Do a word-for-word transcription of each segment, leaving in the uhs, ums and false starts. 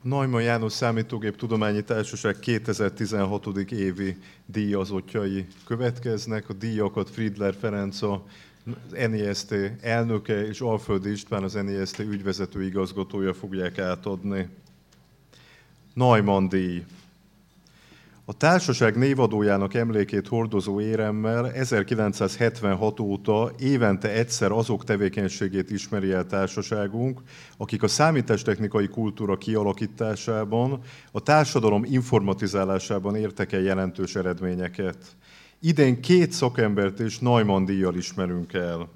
Neumann János Számítógéptudományi Társaság kétezer-tizenhat. évi díjazottjai következnek. A díjakat Friedler Ferenc, az en i es té elnöke, és Alföldi István, az en i es té ügyvezető igazgatója fogják átadni. Neumann díj. A társaság névadójának emlékét hordozó éremmel ezerkilencszázhetvenhat óta évente egyszer azok tevékenységét ismeri el társaságunk, akik a számítástechnikai kultúra kialakításában, a társadalom informatizálásában értek el jelentős eredményeket. Idén két szakembert és Neumann díjjal ismerünk el.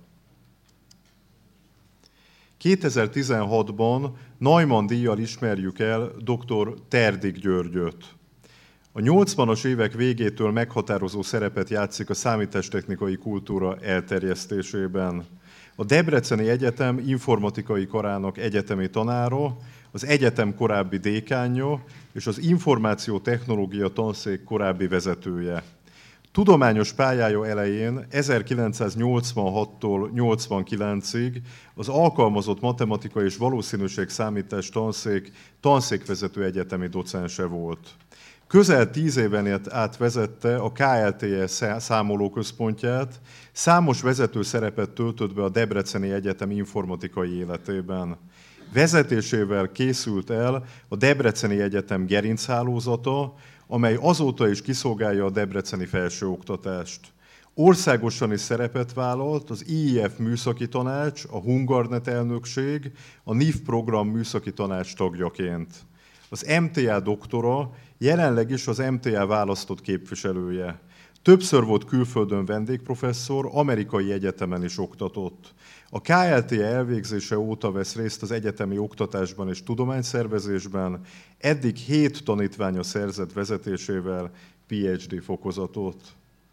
kétezer-tizenhatban Neumann díjjal ismerjük el dr. Terdik Györgyöt. A nyolcvanas évek végétől meghatározó szerepet játszik a számítástechnikai kultúra elterjesztésében. A Debreceni Egyetem informatikai karának egyetemi tanára, az egyetem korábbi dékánja és az információtechnológia tanszék korábbi vezetője. Tudományos pályája elején ezerkilencszáznyolcvanhattól nyolcvankilencig az alkalmazott matematika és valószínűségszámítás tanszék tanszékvezető egyetemi docense volt. Közel tíz éven át vezette a ká el té e számolóközpontját, számos vezető szerepet töltött be a Debreceni Egyetem informatikai életében. Vezetésével készült el a Debreceni Egyetem gerinchálózata, amely azóta is kiszolgálja a debreceni felsőoktatást. Országosan is szerepet vállalt az i i ef műszaki tanács, a Hungarnet elnökség, a en i ef program műszaki tanács tagjaként. Az em té á doktora, jelenleg is az em té á választott képviselője. Többször volt külföldön vendégprofesszor, amerikai egyetemen is oktatott. A ká el té e elvégzése óta vesz részt az egyetemi oktatásban és tudományszervezésben, eddig hét tanítványa szerzett vezetésével pé há dé fokozatot.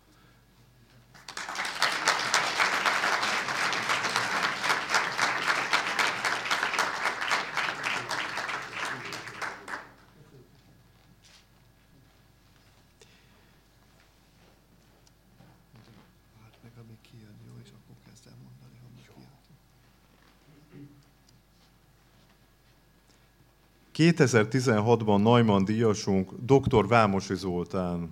kétezer-tizenhatban Neumann díjasunk dr. Vámosi Zoltán.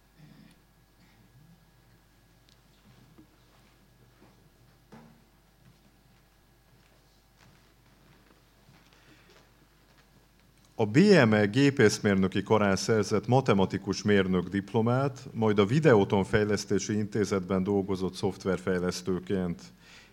A bé em e gépészmérnöki karán szerzett matematikus mérnök diplomát, majd a Videoton Fejlesztési Intézetben dolgozott szoftverfejlesztőként.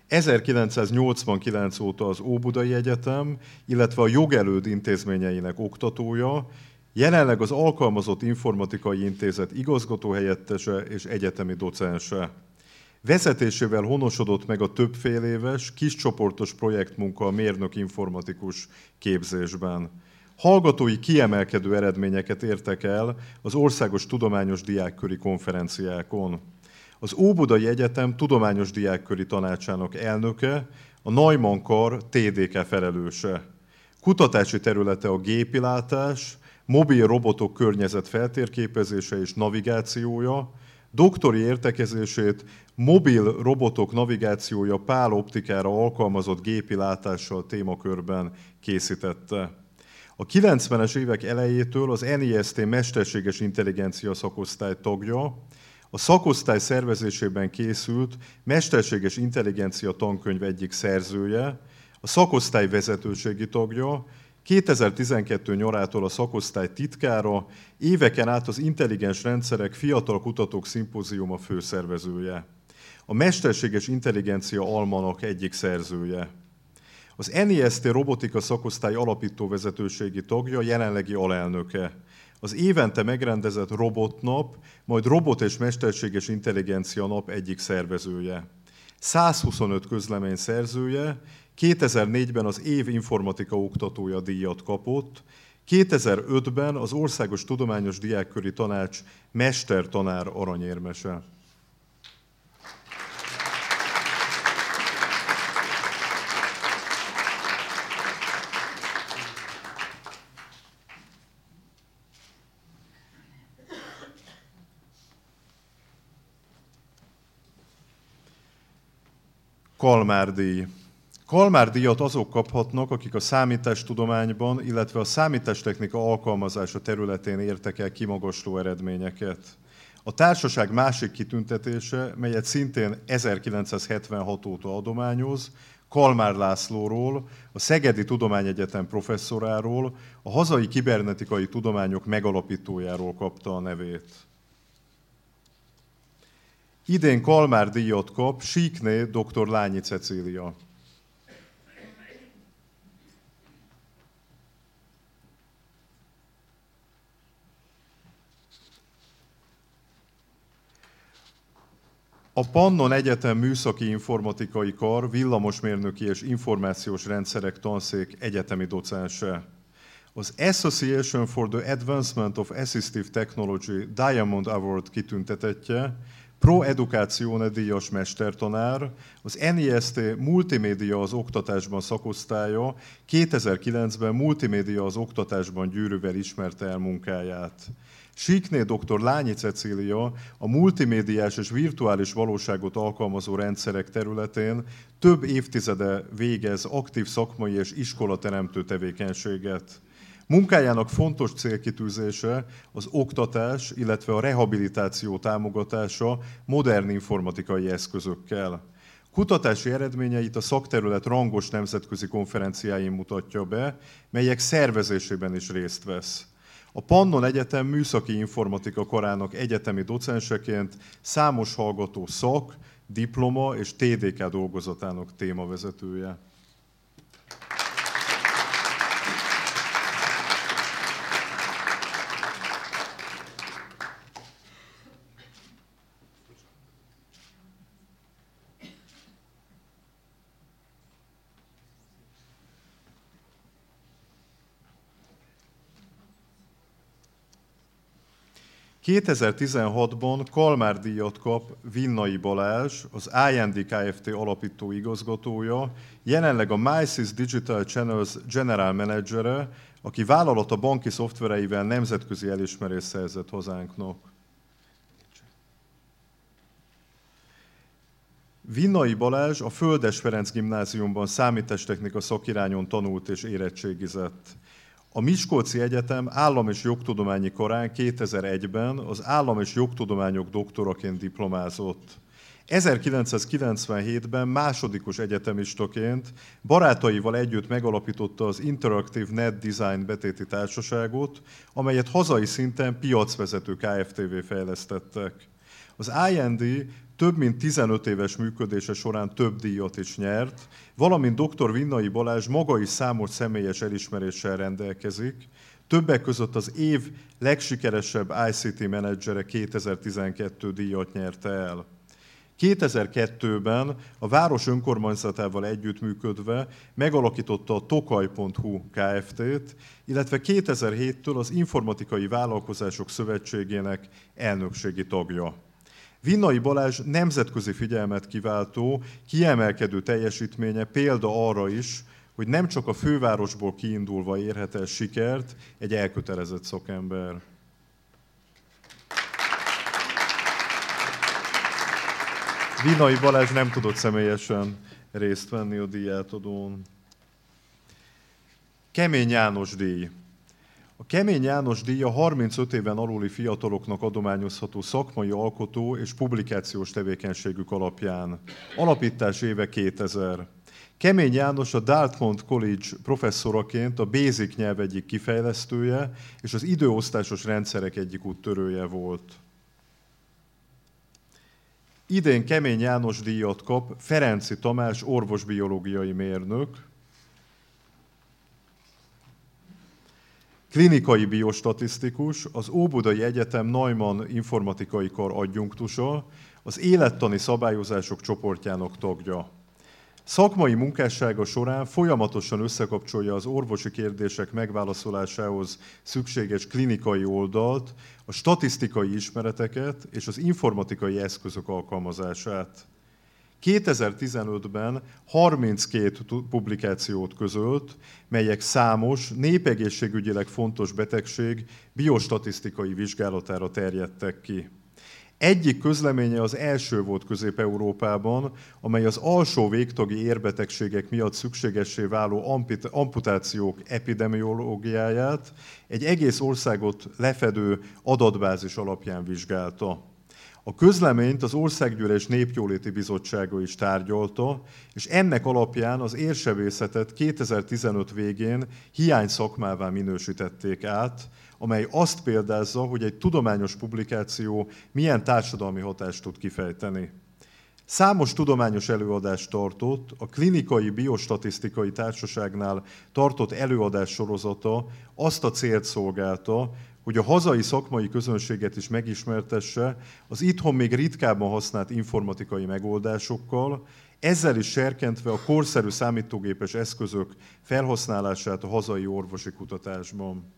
ezerkilencszáznyolcvankilenc óta az Óbudai Egyetem, illetve a Jogelőd intézményeinek oktatója, jelenleg az Alkalmazott Informatikai Intézet igazgatóhelyettese és egyetemi docense. Vezetésével honosodott meg a többféléves, kiscsoportos projektmunka a mérnök-informatikus képzésben. Hallgatói kiemelkedő eredményeket értek el az országos tudományos diákköri konferenciákon. Az Óbudai Egyetem tudományos diákköri tanácsának elnöke, a Neumann Kar té dé ká felelőse. Kutatási területe a gépilátás, mobil robotok környezet feltérképezése és navigációja, doktori értekezését mobil robotok navigációja páloptikára alkalmazott gépilátással témakörben készítette. A kilencvenes évek elejétől az en i es té mesterséges intelligencia szakosztály tagja, a szakosztály szervezésében készült mesterséges intelligencia tankönyv egyik szerzője, a szakosztály vezetőségi tagja, kétezer-tizenkettő nyarától a szakosztály titkára, éveken át az Intelligens Rendszerek Fiatal Kutatók Szimpóziuma főszervezője. A mesterséges intelligencia almanak egyik szerzője. Az en i es té robotika szakosztály alapító vezetőségi tagja, jelenlegi alelnöke. Az évente megrendezett robotnap, majd robot és mesterséges intelligencia nap egyik szervezője. százhuszonöt közlemény szerzője, kétezer-négyben az év informatika oktatója díjat kapott, kétezer-ötben az Országos Tudományos Diákköri Tanács mestertanár aranyérmese. Kalmár díj. Kalmár-díjat azok kaphatnak, akik a számítástudományban, illetve a számítástechnika alkalmazása területén értek el kimagasló eredményeket. A társaság másik kitüntetése, melyet szintén ezerkilencszázhetvenhat óta adományoz, Kalmár Lászlóról, a Szegedi Tudományegyetem professzoráról, a hazai kibernetikai tudományok megalapítójáról kapta a nevét. Idén Kalmár-díjat kap Síkné dr. Lányi Cecília. A Pannon Egyetem Műszaki Informatikai Kar villamosmérnöki és információs rendszerek tanszék egyetemi docense. Az Association for the Advancement of Assistive Technology Diamond Award kitüntetettje, Pro Educazione díjas mestertanár, az en i es té Multimédia az oktatásban szakosztálya kétezer-kilencben Multimédia az oktatásban gyűrűvel ismerte el munkáját. Síkné dr. Lányi Cecília a multimédiás és virtuális valóságot alkalmazó rendszerek területén több évtizede végez aktív szakmai és iskolateremtő tevékenységet. Munkájának fontos célkitűzése az oktatás, illetve a rehabilitáció támogatása modern informatikai eszközökkel. Kutatási eredményeit a szakterület rangos nemzetközi konferenciáin mutatja be, melyek szervezésében is részt vesz. A Pannon Egyetem Műszaki Informatika Karának egyetemi docenseként számos hallgató szak, diploma és té dé ká dolgozatának témavezetője. kétezer-tizenhatban Kalmár-díjat kap Vinnai Balázs, az i en dé Kft. Alapító igazgatója, jelenleg a MySys Digital Channels General Managere, aki vállalata banki szoftvereivel nemzetközi elismerést szerzett hazánknak. Vinnai Balázs a Földes Ferenc Gimnáziumban számítástechnika szakirányon tanult és érettségizett. A Miskolci Egyetem Állam- és Jogtudományi Karán kétezer-egyben az állam- és jogtudományok doktoraként diplomázott. ezerkilencszázkilencvenhétben másodikos egyetemistaként barátaival együtt megalapította az Interactive Net Design betéti társaságot, amelyet hazai szinten piacvezető Kft-vé fejlesztettek. Az i en dé több mint tizenöt éves működése során több díjat is nyert, valamint dr. Vinnai Balázs maga is számos személyes elismeréssel rendelkezik, többek között az év legsikeresebb i cé té menedzsere kétezer-tizenkettő díjat nyerte el. kétezer-kettőben a város önkormányzatával együttműködve megalakította a tokaj pont hu Kft-t, illetve kétezer-héttől az Informatikai Vállalkozások Szövetségének elnökségi tagja. Vinnai Balázs nemzetközi figyelmet kiváltó, kiemelkedő teljesítménye példa arra is, hogy nem csak a fővárosból kiindulva érhet el sikert egy elkötelezett szakember. Vinnai Balázs nem tudott személyesen részt venni a díjátadón. Kemény János díj. A Kemény János díj a harmincöt éven aluli fiataloknak adományozható szakmai alkotó és publikációs tevékenységük alapján. Alapítás éve kétezer. Kemény János a Dartmouth College professzoraként a BASIC nyelv egyik kifejlesztője és az időosztásos rendszerek egyik úttörője volt. Idén Kemény János díjat kap Ferenczy Tamás orvosbiológiai mérnök, klinikai biostatisztikus, az Óbudai Egyetem Neumann informatikai kar adjunktusa, az élettani szabályozások csoportjának tagja. Szakmai munkássága során folyamatosan összekapcsolja az orvosi kérdések megválaszolásához szükséges klinikai oldalt, a statisztikai ismereteket és az informatikai eszközök alkalmazását. kétezer-tizenötben harminckét publikációt közölt, melyek számos, népegészségügyileg fontos betegség biostatisztikai vizsgálatára terjedtek ki. Egyik közleménye az első volt Közép-Európában, amely az alsó végtagi érbetegségek miatt szükségessé váló amputációk epidemiológiáját egy egész országot lefedő adatbázis alapján vizsgálta. A közleményt az Országgyűlés Népjóléti Bizottsága is tárgyalta, és ennek alapján az érsebészetet kétezer-tizenöt végén hiányszakmává minősítették át, amely azt példázza, hogy egy tudományos publikáció milyen társadalmi hatást tud kifejteni. Számos tudományos előadást tartott, a Klinikai Biostatisztikai Társaságnál tartott előadás sorozata azt a célt szolgálta, hogy a hazai szakmai közönséget is megismertesse az itthon még ritkábban használt informatikai megoldásokkal, ezzel is serkentve a korszerű számítógépes eszközök felhasználását a hazai orvosi kutatásban.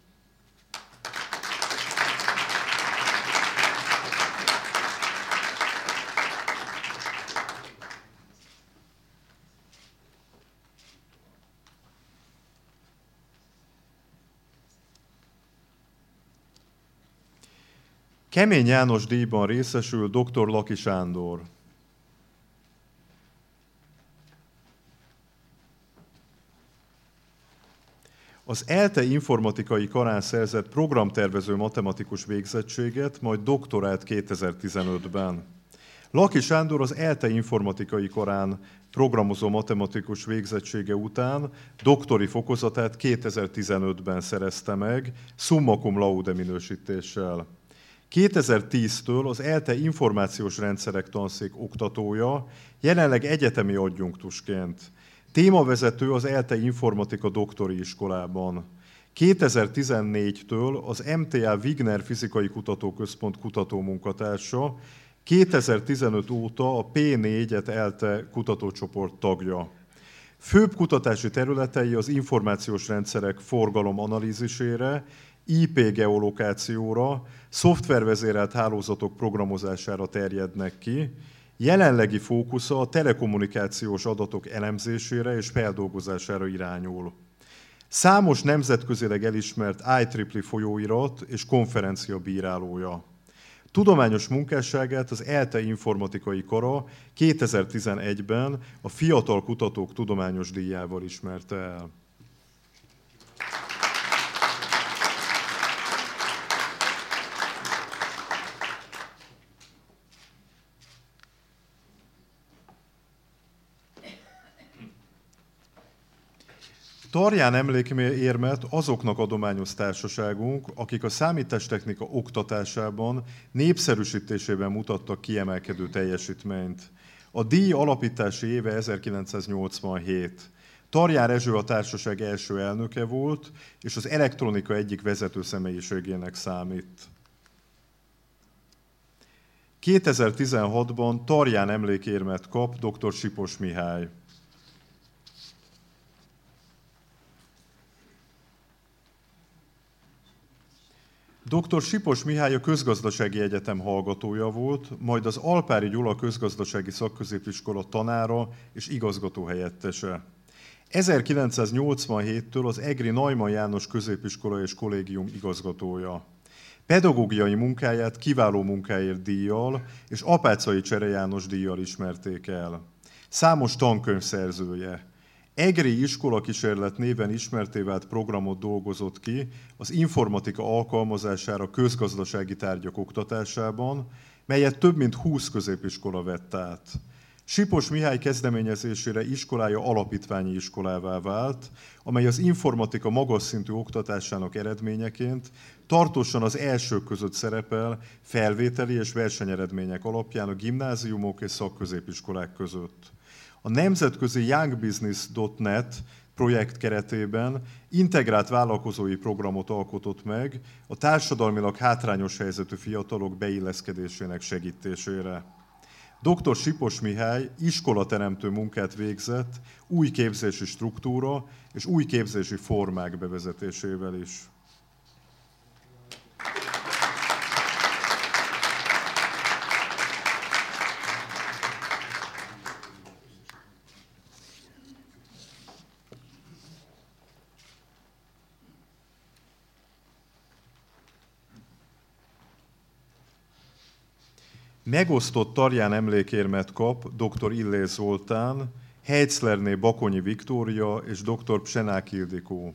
Kemény János díjban részesül dr. Laki Sándor. Az ELTE informatikai karán szerzett programtervező matematikus végzettséget, majd doktorát kétezer-tizenötben. Laki Sándor az ELTE informatikai karán programozó matematikus végzettsége után doktori fokozatát kétezer-tizenötben szerezte meg, summa cum laude minősítéssel. kétezer-tíztől az ELTE információs rendszerek tanszék oktatója, jelenleg egyetemi adjunktusként. Témavezető az ELTE informatika doktori iskolában. kétezer-tizennégytől az em té á Wigner Fizikai Kutatóközpont kutatómunkatársa, kétezer-tizenöt óta a pé négyet ELTE kutatócsoport tagja. Főbb kutatási területei az információs rendszerek forgalomanalízisére, i pé geolokációra, szoftvervezérelt hálózatok programozására terjednek ki. Jelenlegi fókusza a telekommunikációs adatok elemzésére és feldolgozására irányul. Számos nemzetközileg elismert i triple e folyóirat és konferencia bírálója. Tudományos munkásságát az ELTE informatikai kara kétezer-tizenegyben a Fiatal Kutatók Tudományos Díjával ismerte el. Tarján emlékérmet azoknak adományoz társaságunk, akik a számítástechnika oktatásában, népszerűsítésében mutattak kiemelkedő teljesítményt. A díj alapítási éve ezerkilencszáznyolcvanhét. Tarján Rezső a társaság első elnöke volt, és az elektronika egyik vezető személyiségének számít. kétezer-tizenhatban Tarján emlékérmet kap dr. Sipos Mihály. dr. Sipos Mihály a Közgazdasági Egyetem hallgatója volt, majd az Alpári Gyula Közgazdasági Szakközépiskola tanára és igazgatóhelyettese. ezerkilencszáznyolcvanhéttől az egri Neumann János Középiskola és Kollégium igazgatója. Pedagógiai munkáját kiváló munkáért díjjal és Apáczai Csere János díjjal ismerték el. Számos tankönyv szerzője. Egri iskolakísérlet néven ismertté vált programot dolgozott ki az informatika alkalmazására közgazdasági tárgyak oktatásában, melyet több mint húsz középiskola vett át. Sipos Mihály kezdeményezésére iskolája alapítványi iskolává vált, amely az informatika magas szintű oktatásának eredményeként tartósan az elsők között szerepel felvételi és versenyeredmények alapján a gimnáziumok és szakközépiskolák között. A nemzetközi youngbusiness pont net projekt keretében integrált vállalkozói programot alkotott meg a társadalmilag hátrányos helyzetű fiatalok beilleszkedésének segítésére. dr. Sipos Mihály iskolateremtő munkát végzett új képzési struktúra és új képzési formák bevezetésével is. Megosztott Tarján emlékérmet kap dr. Illés Zoltán, Heitzlerné Bakonyi Viktória és dr. Psenák Ildikó.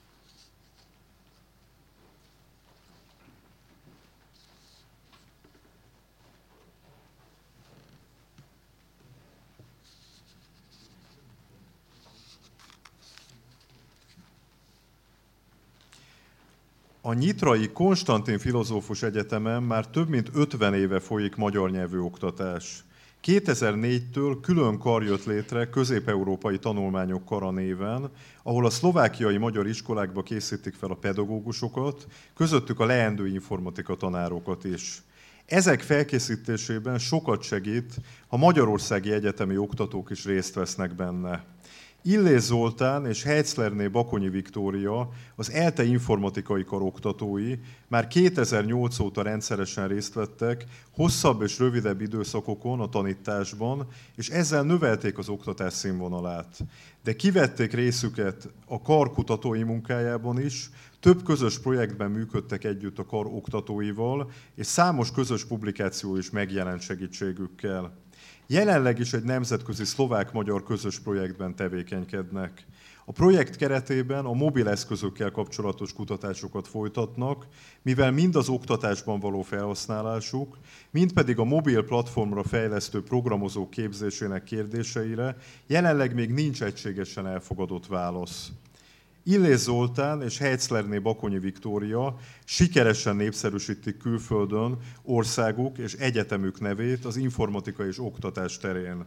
A nyitrai Konstantin Filozófus Egyetemen már több mint ötven éve folyik magyar nyelvű oktatás. kétezer-négytől külön kar jött létre Közép-európai Tanulmányok Kara néven, ahol a szlovákiai magyar iskolákba készítik fel a pedagógusokat, közöttük a leendő informatika tanárokat is. Ezek felkészítésében sokat segít, ha magyarországi egyetemi oktatók is részt vesznek benne. Illés Zoltán és Heitzlerné Bakonyi Viktória, az ELTE informatikai kar oktatói már kétezer-nyolc óta rendszeresen részt vettek hosszabb és rövidebb időszakokon a tanításban, és ezzel növelték az oktatás színvonalát. De kivették részüket a kar kutatói munkájában is, több közös projektben működtek együtt a kar oktatóival, és számos közös publikáció is megjelent segítségükkel. Jelenleg is egy nemzetközi szlovák-magyar közös projektben tevékenykednek. A projekt keretében a mobil eszközökkel kapcsolatos kutatásokat folytatnak, mivel mind az oktatásban való felhasználásuk, mind pedig a mobil platformra fejlesztő programozók képzésének kérdéseire jelenleg még nincs egységesen elfogadott válasz. Illés Zoltán és Heitzlerné Bakonyi Viktória sikeresen népszerűsítik külföldön országuk és egyetemük nevét az informatika és oktatás terén.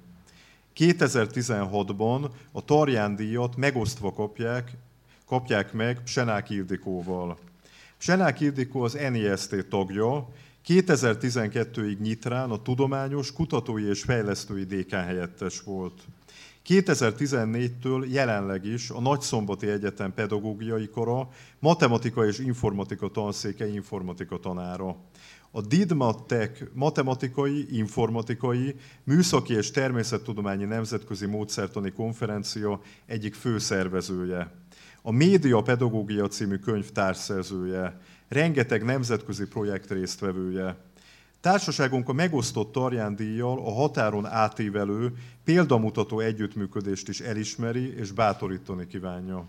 kétezer-tizenhatban a Tarján-díjat megosztva kapják, kapják meg Psenák Ildikóval. Psenák Ildikó az en i es té tagja, kétezer-tizenkettőig Nyitrán a tudományos, kutatói és fejlesztői dékán helyettes volt. kétezer-tizennégytől jelenleg is a Nagyszombati Egyetem pedagógiai kara, matematika és informatika tanszéke informatika tanára. A DIDMAT-Tech matematikai, informatikai, műszaki és természettudományi nemzetközi módszertani konferencia egyik főszervezője. A Média Pedagógia című könyv társszerzője, rengeteg nemzetközi projekt résztvevője. Társaságunk a megosztott Tarján-díjjal a határon átívelő, példamutató együttműködést is elismeri és bátorítani kívánja.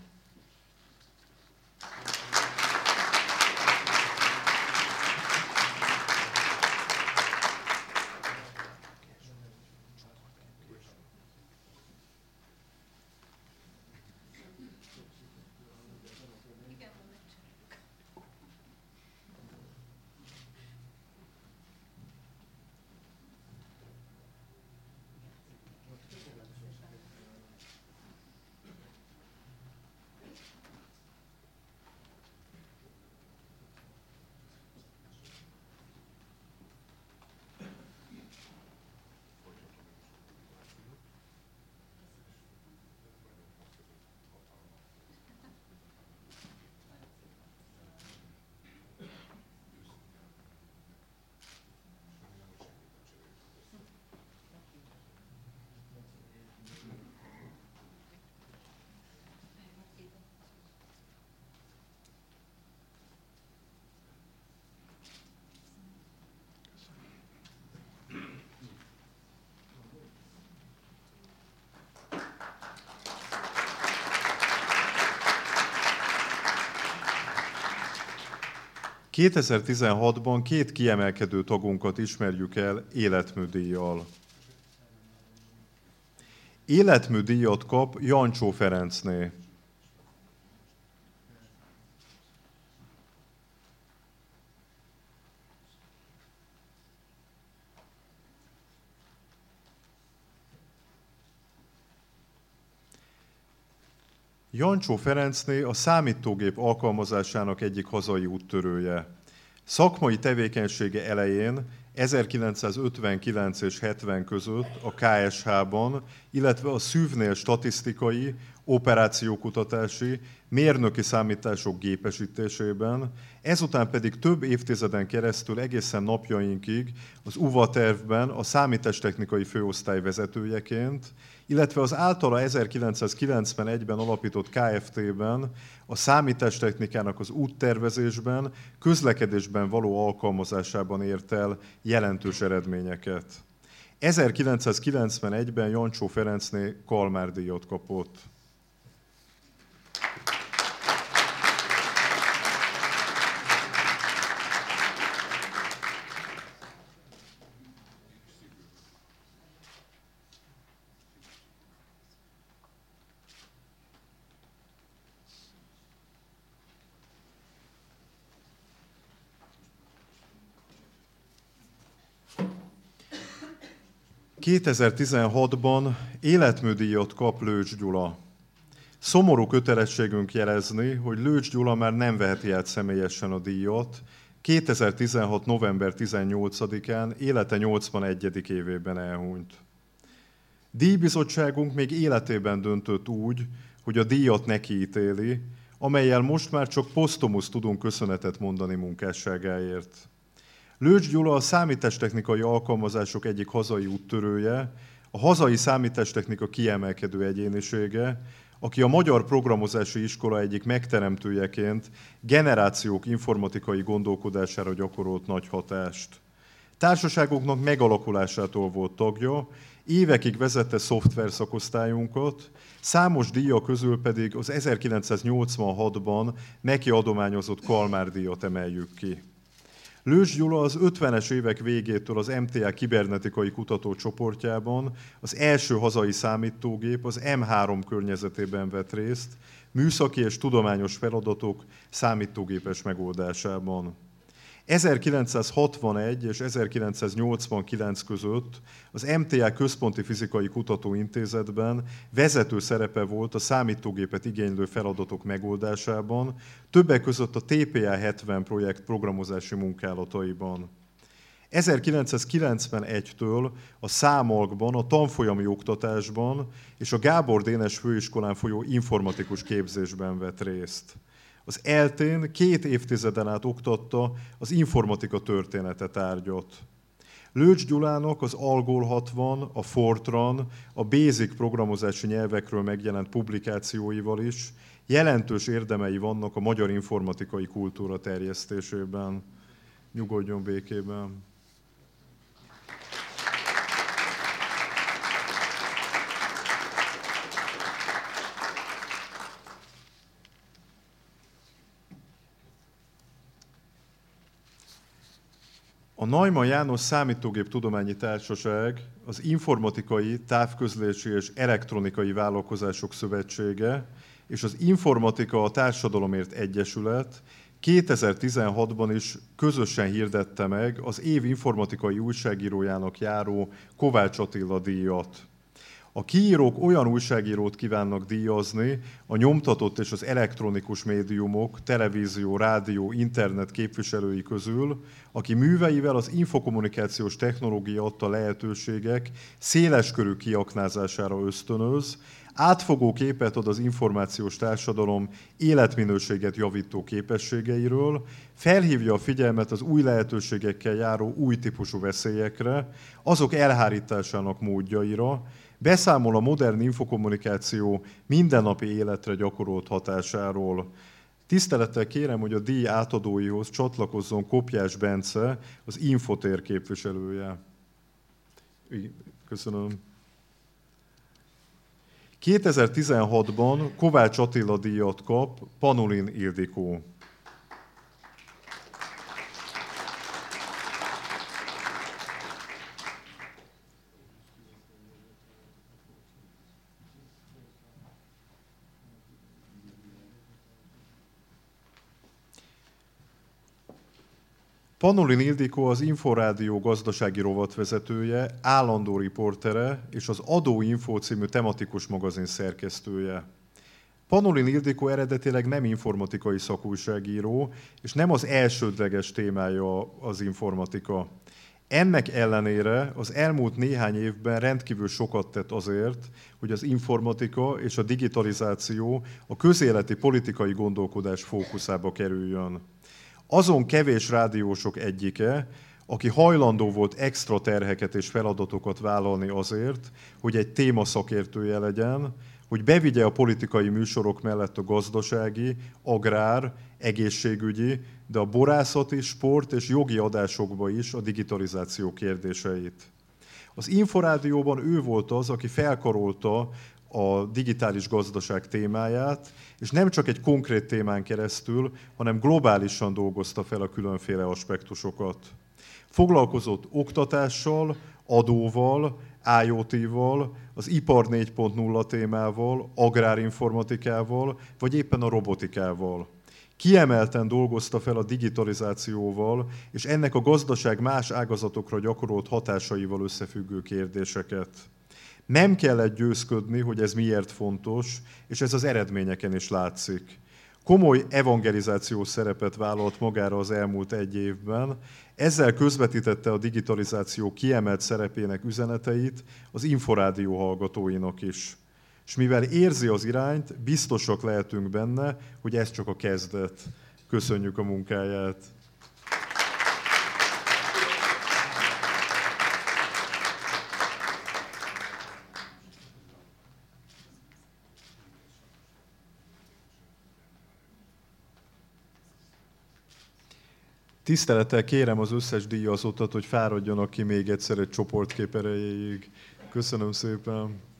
kétezer-tizenhatban két kiemelkedő tagunkat ismerjük el életműdíjjal. Életműdíjat kap Jancsó Ferencné. Jancsó Ferencné a számítógép alkalmazásának egyik hazai úttörője. Szakmai tevékenysége elején ezerkilencszázötvenkilenc és hetven között a ká es há-ban, illetve a szűvnél statisztikai, operációkutatási, mérnöki számítások gépesítésében, ezután pedig több évtizeden keresztül egészen napjainkig az u vé á tervben a számítástechnikai főosztály vezetőjeként, illetve az általa ezerkilencszázkilencvenegyben alapított ká ef té-ben a számítástechnikának az úttervezésben, közlekedésben való alkalmazásában ért el jelentős eredményeket. ezerkilencszázkilencvenegyben Jancsó Ferencné Kalmár-díjat kapott. kétezer-tizenhatban életműdíjat kap Lőcs Gyula. Szomorú kötelességünk jelezni, hogy Lőcs Gyula már nem veheti át személyesen a díjat. kétezer-tizenhat. november tizennyolcadikán élete nyolcvanegyedik évében elhunyt. Díjbizottságunk még életében döntött úgy, hogy a díjat neki ítéli, amellyel most már csak posztumusz tudunk köszönetet mondani munkásságáért. Lőcs Gyula a számítástechnikai alkalmazások egyik hazai úttörője, a hazai számítástechnika kiemelkedő egyénisége, aki a Magyar Programozási Iskola egyik megteremtőjeként generációk informatikai gondolkodására gyakorolt nagy hatást. Társaságunknak megalakulásától volt tagja, évekig vezette szoftver szakosztályunkat, számos díja közül pedig az ezerkilencszáznyolcvanhatban neki adományozott Kalmár-díjat emeljük ki. Lőcs Gyula az ötvenes évek végétől az em té á kibernetikai kutatócsoportjában az első hazai számítógép, az em három környezetében vett részt, műszaki és tudományos feladatok számítógépes megoldásában. ezerkilencszázhatvanegy és ezerkilencszáznyolcvankilenc között az em té á Központi Fizikai Kutatóintézetben vezető szerepe volt a számítógépet igénylő feladatok megoldásában, többek között a té pé á hetven projekt programozási munkálataiban. ezerkilencszázkilencvenegytől a Számalkban, a tanfolyami oktatásban és a Gábor Dénes főiskolán folyó informatikus képzésben vett részt. Az eltén két évtizeden át oktatta az informatika története tárgyat. Lőcs Gyulának az Algol hatvan, a Fortran, a Basic programozási nyelvekről megjelent publikációival is jelentős érdemei vannak a magyar informatikai kultúra terjesztésében. Nyugodjon békében! A Neumann János Számítógéptudományi Társaság az Informatikai, Távközlési és Elektronikai Vállalkozások Szövetsége és az Informatika a Társadalomért Egyesület kétezer-tizenhatban is közösen hirdette meg az év informatikai újságírójának járó Kovács Attila díjat. A kiírók olyan újságírót kívánnak díjazni a nyomtatott és az elektronikus médiumok, televízió, rádió, internet képviselői közül, aki műveivel az infokommunikációs technológia adta lehetőségek széleskörű kiaknázására ösztönöz, átfogó képet ad az információs társadalom életminőséget javító képességeiről, felhívja a figyelmet az új lehetőségekkel járó új típusú veszélyekre, azok elhárításának módjaira, beszámol a modern infokommunikáció mindennapi életre gyakorolt hatásáról. Tisztelettel kérem, hogy a díj átadóihoz csatlakozzon Kopjás Bence, az Infotér képviselője. Köszönöm. kétezer-tizenhatban Kovács Attila díjat kap Panolin Ildikó. Panolin Ildikó az Inforádió gazdasági rovatvezetője, állandó riportere és az Adóinfo című tematikus magazin szerkesztője. Panolin Ildikó eredetileg nem informatikai szakújságíró, és nem az elsődleges témája az informatika. Ennek ellenére az elmúlt néhány évben rendkívül sokat tett azért, hogy az informatika és a digitalizáció a közéleti politikai gondolkodás fókuszába kerüljön. Azon kevés rádiósok egyike, aki hajlandó volt extra terheket és feladatokat vállalni azért, hogy egy téma szakértője legyen, hogy bevigye a politikai műsorok mellett a gazdasági, agrár, egészségügyi, de a borászati, sport és jogi adásokba is a digitalizáció kérdéseit. Az Inforádióban ő volt az, aki felkarolta a digitális gazdaság témáját, és nem csak egy konkrét témán keresztül, hanem globálisan dolgozta fel a különféle aspektusokat. Foglalkozott oktatással, adóval, I O T-val, az ipar négy pont nulla témával, agrárinformatikával, vagy éppen a robotikával. Kiemelten dolgozta fel a digitalizációval, és ennek a gazdaság más ágazatokra gyakorolt hatásaival összefüggő kérdéseket. Nem kellett győzködni, hogy ez miért fontos, és ez az eredményeken is látszik. Komoly evangelizációs szerepet vállalt magára az elmúlt egy évben, ezzel közvetítette a digitalizáció kiemelt szerepének üzeneteit az Inforádió hallgatóinak is. És mivel érzi az irányt, biztosak lehetünk benne, hogy ez csak a kezdet. Köszönjük a munkáját! Tisztelettel kérem az összes díjazottat, hogy fáradjanak ki még egyszer egy csoportkép erejéig. Köszönöm szépen!